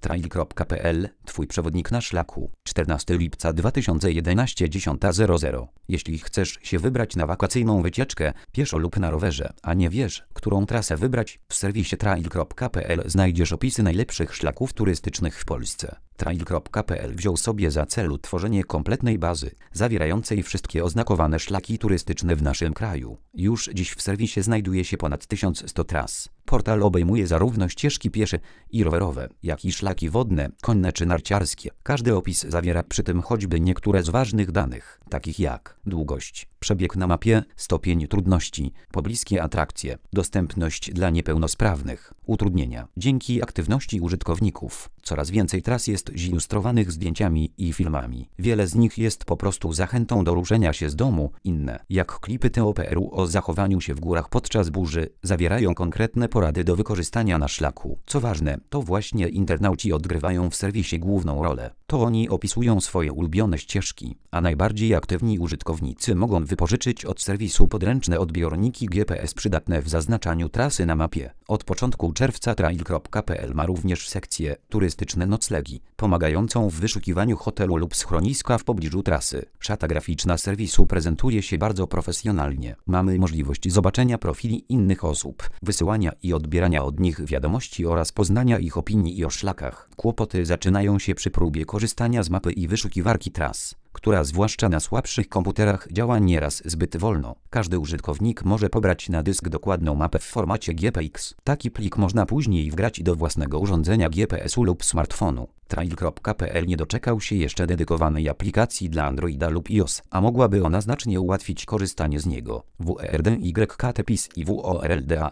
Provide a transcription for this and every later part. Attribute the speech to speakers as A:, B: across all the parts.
A: Trail.pl – Twój przewodnik na szlaku. 14 lipca 2011 10:00. Jeśli chcesz się wybrać na wakacyjną wycieczkę, pieszo lub na rowerze, a nie wiesz, którą trasę wybrać, w serwisie Trail.pl znajdziesz opisy najlepszych szlaków turystycznych w Polsce. Trail.pl wziął sobie za cel tworzenie kompletnej bazy, zawierającej wszystkie oznakowane szlaki turystyczne w naszym kraju. Już dziś w serwisie znajduje się ponad 1100 tras. Portal obejmuje zarówno ścieżki piesze i rowerowe, jak i szlaki wodne, konne czy narciarskie. Każdy opis zawiera przy tym choćby niektóre z ważnych danych, takich jak długość, przebieg na mapie, stopień trudności, pobliskie atrakcje, dostępność dla niepełnosprawnych, utrudnienia. Dzięki aktywności użytkowników, coraz więcej tras jest zilustrowanych zdjęciami i filmami. Wiele z nich jest po prostu zachętą do ruszenia się z domu, inne, jak klipy TOPR-u o zachowaniu się w górach podczas burzy, zawierają konkretne porady do wykorzystania na szlaku. Co ważne, to właśnie internauci odgrywają w serwisie główną rolę. To oni opisują swoje ulubione ścieżki, a najbardziej aktywni użytkownicy mogą wypożyczyć od serwisu podręczne odbiorniki GPS przydatne w zaznaczaniu trasy na mapie. Od początku czerwca Trail.pl ma również sekcję turystyczne noclegi, pomagającą w wyszukiwaniu hotelu lub schroniska w pobliżu trasy. Szata graficzna serwisu prezentuje się bardzo profesjonalnie. Mamy możliwość zobaczenia profili innych osób, wysyłania i odbierania od nich wiadomości oraz poznania ich opinii o szlakach. Kłopoty zaczynają się przy próbie korzystania z mapy i wyszukiwarki tras, która zwłaszcza na słabszych komputerach działa nieraz zbyt wolno. Każdy użytkownik może pobrać na dysk dokładną mapę w formacie GPX. Taki plik można później wgrać do własnego urządzenia GPS-u lub smartfonu. Trail.pl nie doczekał się jeszcze dedykowanej aplikacji dla Androida lub iOS, a mogłaby ona znacznie ułatwić korzystanie z niego. WERDYKTPIS i WORLDA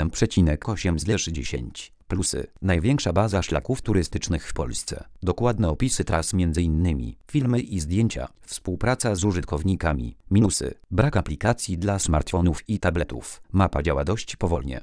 A: 7,8/10. Plusy. Największa baza szlaków turystycznych w Polsce. Dokładne opisy tras m.in. filmy i zdjęcia. Współpraca z użytkownikami. Minusy. Brak aplikacji dla smartfonów i tabletów. Mapa działa dość powolnie.